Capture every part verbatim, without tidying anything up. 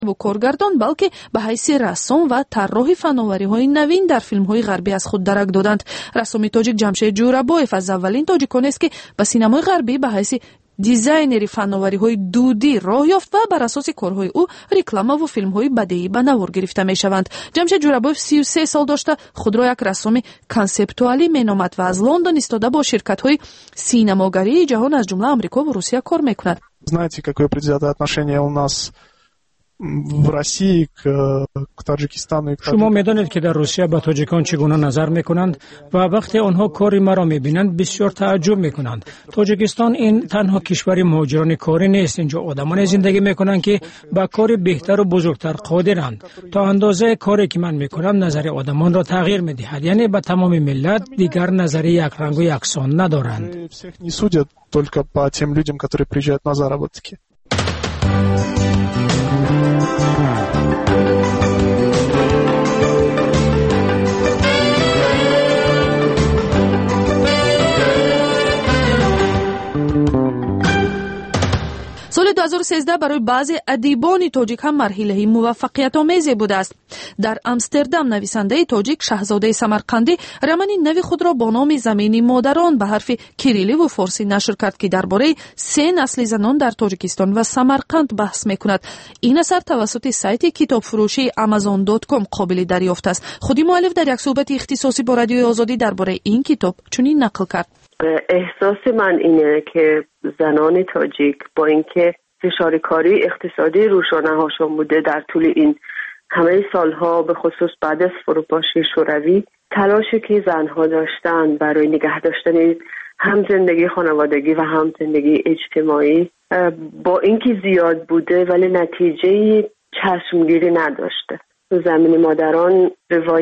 و کارگردان بلکه به حیث رسام و طراح فناوری‌های نوین در فیلم‌های غربی از خود درک دادند. رسام تاجیک جمشید جورابویف از اولین تاجیکان است که به سینمای غربی به حیث دیزاینری فناوری‌های دودی راه یافت و بر اساس کارهای او رکلاما و فیلم‌های بدیعی به نوار گرفته می‌شوند. جمشید جورابویف سی و سه سال داشته، خود را یک رسام کانسپتوالی مینامد و از لندن ایستاده با شرکت‌های سینماگری جهان از جمله آمریکا و روسیه کار می‌کند. Знаете, какое предвзятое отношение у нас в России к, к Таджикистану и к شما میدانید که در روسیه به تاجیکان چگونه نظر میکنند و وقتی آنها کاری مرا میبینند بسیار تعجب میکنند. تاجیکستان این تنها کشور مهاجران کاری نیست. اینجا آدمانی زندگی میکنند که به کار بهتر و بزرگتر قادرند. تا اندازه کاری که من میکنم نظر آدمان را تغییر میدهد. یعنی به تمام ملت دیگر نظر یک رنگ و یکسان ندارند. всех не судят только по тем людям, которые приезжают на заработки. سال دو هزار و سیزده برای بعضی ادیبان تاجیک هم مرحله موفقیت آمیزی بوده است. در امستردام نویسنده تاجیک شاهزاده سمرقندی رمان نو خود را با نام زمین مادران به حرف کیریلی و فارسی نشر کرد که درباره سه نسل زنان در تاجیکستان و سمرقند بحث میکند. این اثر توسط سایت کتاب فروشی آمازون دات کام قابل دریافت است. خودی مؤلف در یک صحبت اختصاصی با رادیوی آزادی درباره این کتاب چنین نقل کرد: احساس من اینه که زنان تاجیک با اینکه فشار کاری اقتصادی روشانه هاشون بوده در طول این همه سالها، به خصوص بعد از فروپاشی شوروی، تلاشی که زنها داشتن برای نگه داشتن هم زندگی خانوادگی و هم زندگی اجتماعی با اینکه زیاد بوده ولی نتیجه چشمگیری نداشته. زمین مادران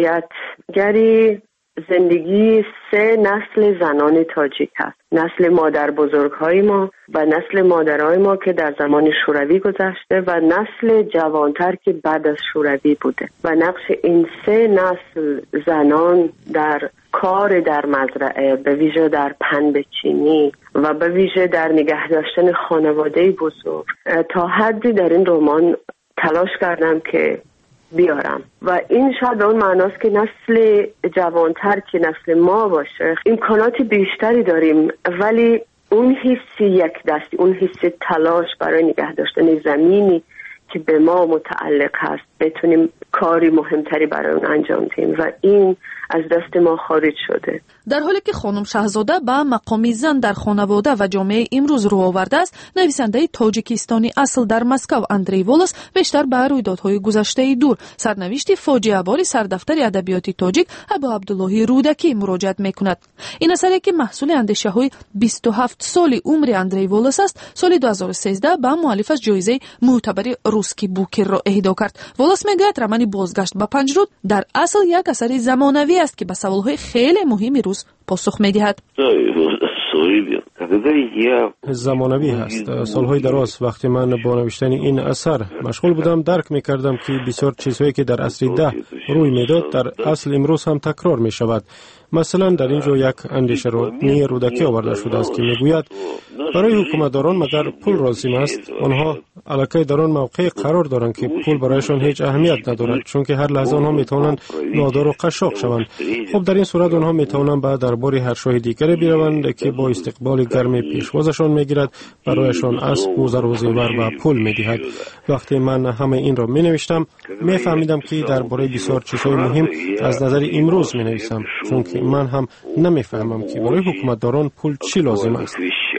روایتگری زندگی سه نسل زنان تاجیک هست. نسل مادر بزرگهای ما و نسل مادرهای ما که در زمان شوروی گذشته و نسل جوانتر که بعد از شوروی بوده و نقش این سه نسل زنان در کار در مزرعه، به ویژه در پنبه‌چینی و به ویژه در نگه داشتن خانواده بزرگ، تا حدی در این رمان تلاش کردم که بیارم و این شاید به اون معناست که نسل جوانتر که نسل ما باشه امکانات بیشتری داریم، ولی اون حس یک دستی، اون حس تلاش برای نگه داشتن زمینی که به ما متعلق هست بتونیم کاری مهمتری برای اون انجام دهیم و این از دست ما خارج شده. در حالی که خانم شاهزاده به مقام زن در خانواده و جامعه امروز رو آورده است، نویسنده تاجیکستانی اصل در مسکو اندری ولس بیشتر به رویدادهای گذشته دور، سرنوشت فاجعه بار سردفتر ادبیات تاجیک ابو عبدالله رودکی مراجعت میکند. این اثری که محصول اندیشه های بیست و هفت سالی عمر اندری ولس است، سال دو هزار و سیزده به مؤلف از جایزه معتبر روسکی بوکر را اهدا کرد. ولس میگوید رمان بازگشت به پنجرود در اصل یک اثر زمانوی است که به سوالهای خیلی مهمی روز پاسخ می‌دهد. زمانوی هست. سالهای دراز وقتی من با نوشتن این اثر مشغول بودم درک می‌کردم که بسیار چیزهایی که در عصر ده روی میداد در اصل امروز هم تکرار می‌شود. مثلا در اینجا یک اندیشه رودنی رودکی آورده شده است که میگوید برای حکومتداران مگر پول لازم است؟ آنها الکی در آن موقع قرار دارند که پول برایشان هیچ اهمیت ندارد، چون که هر لحظه آنها میتوانند نادار و قشاق شوند. خب در این صورت آنها میتوانند به دربار هر شاه دیگری بروند که با استقبال گرم پیشوازشان میگیرد، برایشان اسب و زر و زیور و پول میدهد. وقتی من همه این را مینوشتم میفهمیدم که درباره بسیار چیزهای مهم از نظر امروز مینویسم، چون که من هم نمیفهمم که برای حکومتداران پول چی لازم است.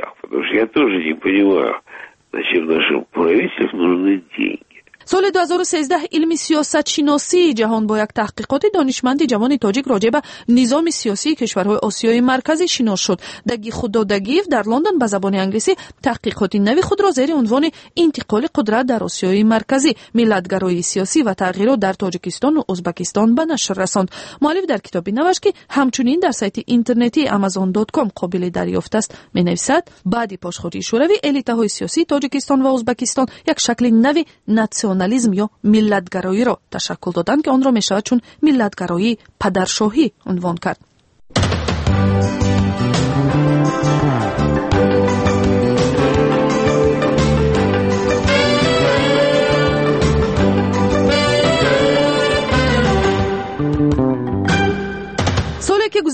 سال دو هزار و سیزده علم سیاست شناسی جهان با یک تحقیقات دانشمند جوان تاجیک راجع به نظام سیاسی کشورهای آسیای مرکزی شناس شد. دگی خدادگیف در لندن به زبان انگلیسی تحقیقات نوی خود را زیر عنوان انتقال قدرت در آسیای مرکزی، ملت‌گرایی سیاسی و تغییرات در تاجیکستان و ازبکستان به نشر رساند. مؤلف در کتابی نوشت که همچنین در سایت اینترنتی آمازون دات کام قابل دریافت است. می‌نویسد بعد پاشخوری شوروی الیت‌های سیاسی تاجیکستان و ازبکستان یک شکل نوی ناسیونالیسم یا ملت‌گرایی را تشکل دادند که آن را می‌شود چون ملت‌گرایی پدرشاهی عنوان کرد.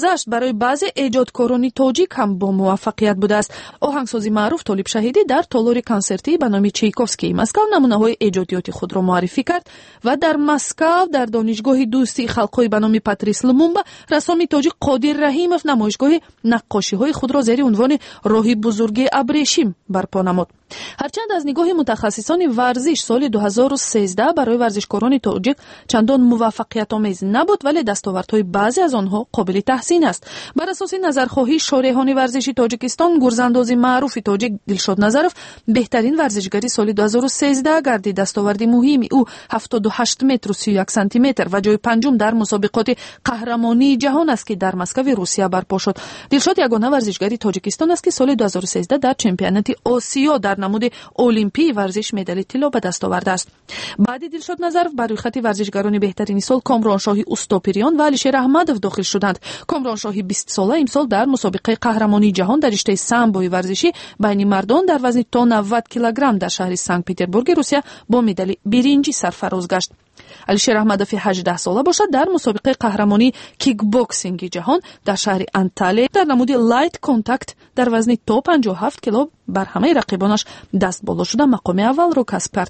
گذشت برای بعضی ایجادکاران تاجیک هم با موفقیت بوده است. آهنگساز معروف طالب شهیدی در تالار کنسرتی به نام چایکوفسکی مسکو نمونه‌های ایجادیات خود را معرفی کرد و در مسکو در دانشگاه دوستی خلق‌های به نام پاتریس لومومبا رسام تاجیک قادر رحیمов نمایشگاه نقاشی‌های خود را زیر عنوان راهی بزرگی ابریشم برپا نمود. هرچند از نگاه متخصصان ورزش سال دو هزار و سیزده برای ورزشکاران تاجیک چندان موفقیت آمیز نبود، ولی دستاوردهای بعضی از آنها قابل تحسین است. بر اساس نظرخواهی شارحان ورزشی تاجیکستان، گرزانداز معروف تاجیک دلشاد نظرов بهترین ورزشکاری سال دو هزار و سیزده گردید. دستاورد مهمی او هفتاد و هشت متر و سی و یک سانتی متر و جای پنجم در مسابقات قهرمانی جهان است که در مسکو روسیه برپا شد. دلشاد یگانه ورزشکاری تاجیکستان است که سال دو هزار و سیزده در چمپیونات آسیا در نمود المپی ورزش مدال طلا به دست آورده است. بعد دلشاد نظرов بر روی خط ورزشکاران بهترین سال کامرانشاهی اوستاپریان و علیشیر احمدов داخل شدند. کامرانشاهی بیست ساله امسال در مسابقه قهرمانی جهان در رشته سامبوی ورزشی بین مردان در وزن تا نود کیلوگرم در شهر سنت پترزبورگ روسیه با مدال برنجی سرفراز گشت. علیشیر احمدов هجده ساله باشد در مسابقه قهرمانی کیک بوکسینگ جهان در شهر انتالیه در نمود لایت کانتاکت در وزن تا پنجاه و هفت کیلو بر همه رقیبانش دست بالا شده مقام اول را کسب کرد.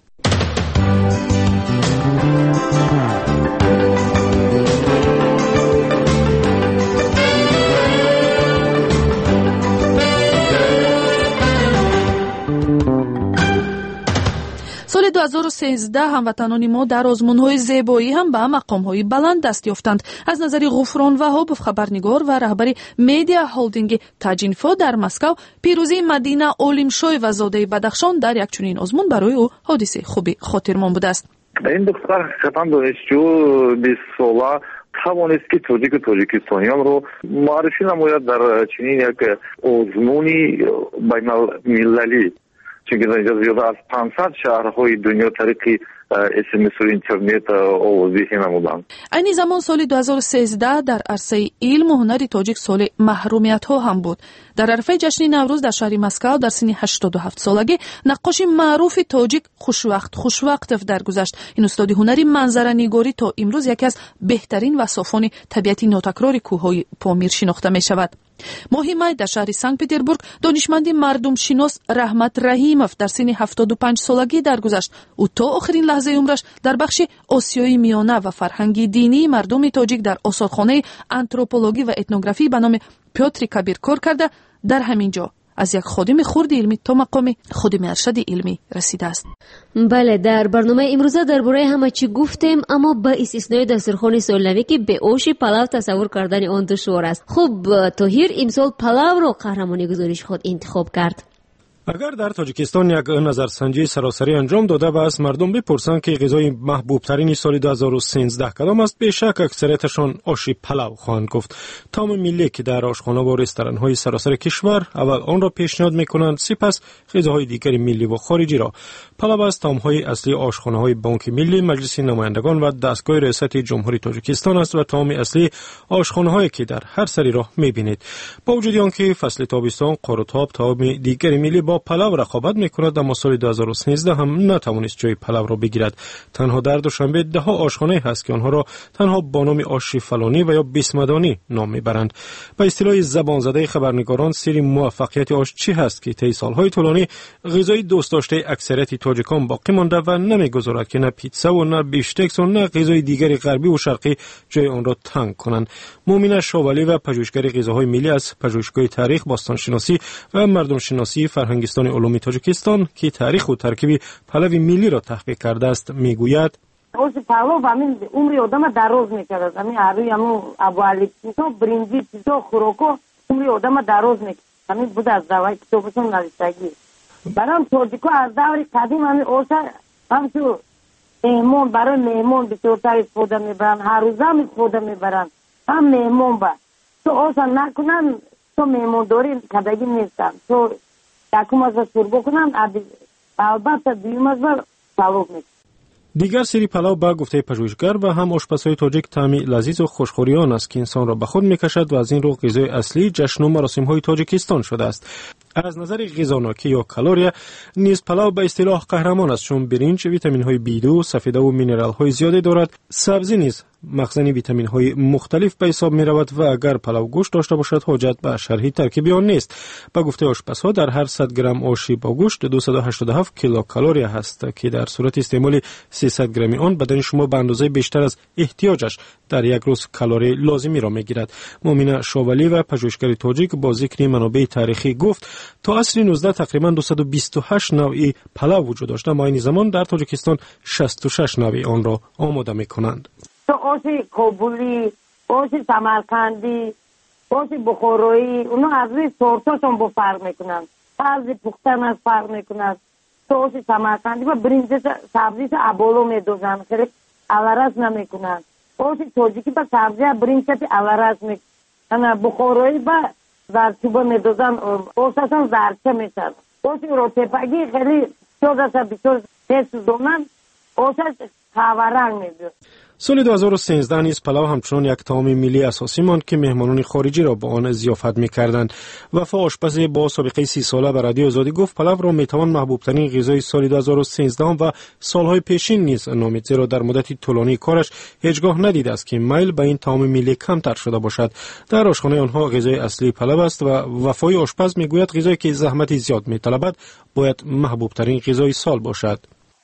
سال دو هزار و سیزده هموطنان ما در آزمون‌های زیبایی هم به مقام‌های بلند دست یافتند. از نظر غفران وهابov خبرنگار و رهبر مدیا هولدینگ تاجینفو در مسکو پیروزی مدینه عالمشوی و زاده بدخشان در یک چنین آزمون برای او حادثه خوبی خاطرمان بوده است. این دختر حقیقتاً دانشجو بیست ساله توانست که تاجیک و تاجیکستانیان رو معرفی نماید در چنین یک آزمونی بین المللی، چون که اینجا زیاده از پانصد شهرهای دنیا طریق اس ام اس و اینترنت آوازی نمودند. این زمان سال دو هزار و سیزده در عرصه علم و هنر تاجیک سال محرومیت ها هم بود. در عرفه جشن نوروز در شهر مسکو در سن هشتاد و هفت سالگی نقاش معروف تاجیک خوشوقت خوشوقتov درگذشت. این استاد هنری منظره نگاری تا امروز یکی از بهترین وصافان طبیعتی ناتکرار کوههای پامیر شناخته می شود. ماه می در شهر سنت پترزبورگ دانشمند مردم شناس رحمت رحیمov در سن هفتاد و پنج سالگی درگذشت. او تا آخرین لحظه عمرش در بخش آسیای میانه و فرهنگی دینی مردم تاجیک در آثارخانه آنتروپولوژی و etnografی به نام پیوتر کبیر کار کرده. در همین جا از یک خادم خرد علمی تا مقام خادم ارشد علمی رسیده است. بله، در برنامه امروزه درباره همه چی گفتیم، اما با استثنای دسترخوان سالنوی که به آش پلاو تصور کردن آن دشوار است. خب طاهر امسال پلاو رو قهرمانی گزارش خود انتخاب کرد. اگر در تاجیکستان یک نظرسنجی سراسری انجام داده و از مردم بپرسند که غذای محبوب ترین سال دو هزار و سیزده کدام است، بیشک اکثریتشان آش پلاو خواهند گفت. طعم ملی که در آشخانه و رستوران های سراسر کشور اول آن را پیشنهاد میکنند، سپس غذاهای دیگر ملی و خارجی را. پلاو از طعم های اصلی آشخانه های بانک ملی، مجلس نمایندگان و دستگاه ریاست جمهوری تاجیکستان است و طعم اصلی آشخانه هایی که در هر سری راه میبینید. با وجود آنکه فصل تابستان قارتاب طعم دیگر ملی با پلاو رقابت میکند، اما سال دو هزار و سیزده هم نتوانست جای پلاو را بگیرد. تنها در دوشنبه ده ها آشخانه هست که آنها را تنها با نام آش فلانی و یا بیسمدانی نام میبرند. به اصطلاح زبان زده خبرنگاران، سری موفقیت آش چی هست که طی سالهای طولانی غذای دوست داشته اکثریت تاجیکان باقی مانده و نمیگذارد که نه پیتزا و نه بیشتکس و نه غذای دیگر غربی و شرقی جای آن را تنگ کنند. مومنه شاولی و پژوهشگر غذاهای ملی از پژوهشگاه تاریخ، باستانشناسی و مردم شناسی فرهنگستان علومی تاجیکستان که تاریخ و ترکیب پلاو ملی را تحقیق کرده است میگوید: آش پلاو همین عمر آدم دراز میکرد. همین هروی همون ابوالی چیزا برنجی چیزا خوراکا عمر آدم دراز میکرد. همین بود از دوای کتابشون نوشتگی. برام تاجیکا از دور قدیم همین آش همچون مهمون برای مهمون بسیارتر استفاده میبرن، هر روز هم استفاده میبرن. هم مهمون با تو آش نکنن تو مهمون داری کدگی نیستن. تو یکم از شوربه کنن، البته دویم از پلاو میکنن. دیگر سری پلاو با گفته پژوهشگر و هم آشپزهای تاجیک طعمی لذیذ و خوشخوریان است که انسان را به خود میکشد و از این رو غذای اصلی جشن و مراسم‌های تاجیکستان شده است. از نظر غذاناکی یا کالری نیز پلاو به اصطلاح قهرمان است، چون برنج ویتامین‌های بی دو، سفیده و مینرال‌های زیادی دارد. سبزی نیز مخزن ویتامین های مختلف به حساب می رود و اگر پلو گوشت داشته باشد حاجت به شرح ترکیب آن نیست. به گفته آشپزها در هر صد گرم آشی با گوشت دویست و هشتاد و هفت کیلوکالری است که در صورت استعمال سیصد گرمی آن بدن شما به اندازه بیشتر از احتیاجش در یک روز کالری لازمی را می گیرد. مومنه شاولی و پژوهشگر تاجیک با ذکر منابع تاریخی گفت تا عصر نوزدهم تقریبا دویست و بیست و هشت نوعی پلو وجود داشت، اما این زمان در تاجیکستان شصت و شش نوع آن را آماده می کنند. آشی کابلی، آشی سمرقندی، آشی بخارایی، اونا از روی سورتاشون با فرق میکنن. بعضی پختن از فرق میکنن. تو آشی سمرقندی و برنج سبزیش ابالو میدوزن، خیلی عوارض نمیکنن. آشی تاجیکی با سبزی برنجش عوارض میکنن. بخارایی با زرچوبه میدوزن، آششون زرچه میشن. آشی روتپگی خیلی شده بسیار تیز دونن، آشش هاورنگ میدوزن. سال دو هزار و سیزده نیز پلو همچنان یک طعام ملی اساسی ماند که مهمانان خارجی را با آن ضیافت می‌کردند. وفا آشپز با سابقه سی ساله به رادیو آزادی گفت پلو را میتوان محبوب ترین غذای سال دو هزار و سیزده و سالهای پیشین نیز نامید، زیرا در مدت طولانی کارش هیچگاه ندیده است که میل به این طعام ملی کمتر شده باشد. در آشخانه آنها غذای اصلی پلو است و وفای آشپز میگوید غذایی که زحمت زیاد میطلبد باید محبوب ترین غذای سال باشد.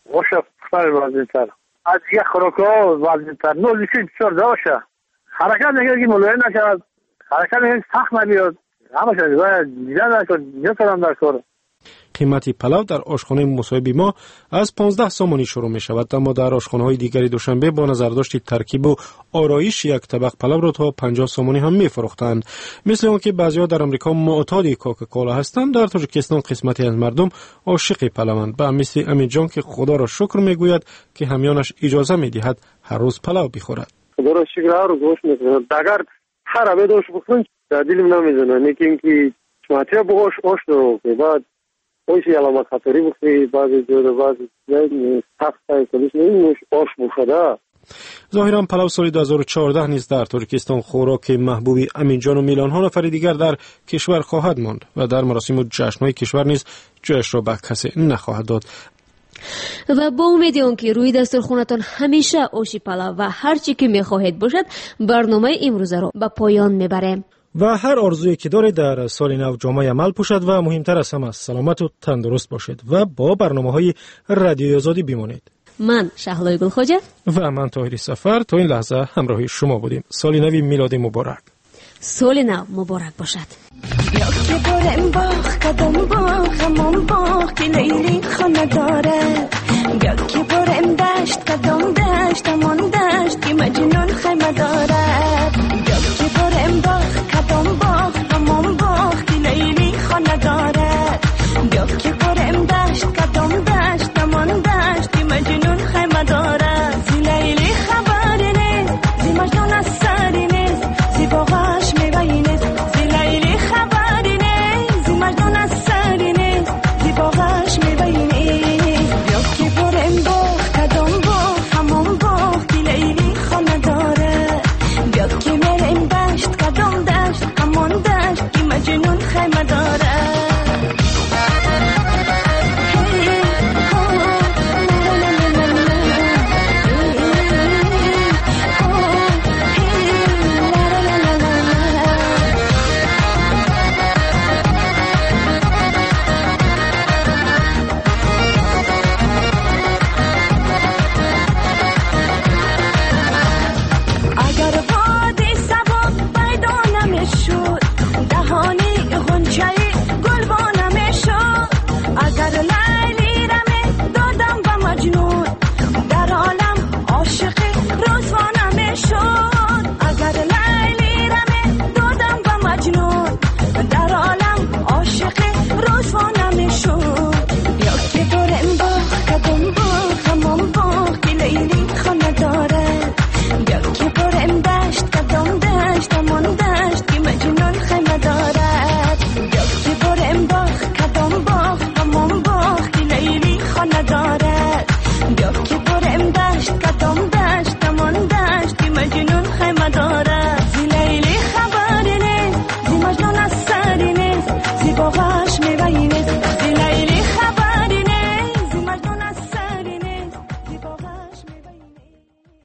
از یک خوراک‌ها وزن‌تر نوزیشی بسیار داشته حرکت نگه که ملایم نشود، حرکت نگه سخت نبیاد، همه شده باید دیدن نشد دیگه سرم در کار. قیمت پلو در آشخانه مصاحبی ما از پانزده سامانی شروع می شود، اما در آشخانه های دیگری دوشنبه با نظرداشت ترکیب و آرایش یک طبق پلو را تا پنجاه سامانی هم می فروختند. مثل اون که بعضی‌ها در آمریکا معتاد کوکاکولا هستند، در تاجیکستان قسمتی از مردم عاشق پلوند. به مثل امین جان که خدا را شکر می گوید که همیانش اجازه می دهد هر روز پلو بخورد. خدا را شکر هر روز گوشت می‌خورم. اگر هر عبه داشت بخورم در دلم نمیزنه، لیکن که شماتی بگوش آش رو بعد اوش علامت خطری بخوری بعضی جور بعضی سخت کلیش نمیش آش بخوره. ظاهرا پلو سال دو هزار و چهارده نیز در تاجیکستان خوراک محبوبی امین جان و میلیون ها نفر دیگر در کشور خواهد ماند و در مراسم و جشن‌های کشور نیز جایش را به کسی نخواهد داد. و با امید آنکه روی دسترخوانتان همیشه آش پلو و هر چی که می‌خواهید باشد، برنامه امروز را به پایان میبریم. و هر آرزویی که دارید در سال نو جامعه عمل پوشد و مهمتر از همه سلامت و تندرست باشید و با برنامه‌های رادیو آزادی بمانید. من شهلای گلخواجه و من طاهری سفر تا این لحظه همراه شما بودیم. سال نو میلادی مبارک. سال نو مبارک باشد. یا که برم باغ کدام باغ همون باغ که لیلی خانه داره، یا که برم دشت کدام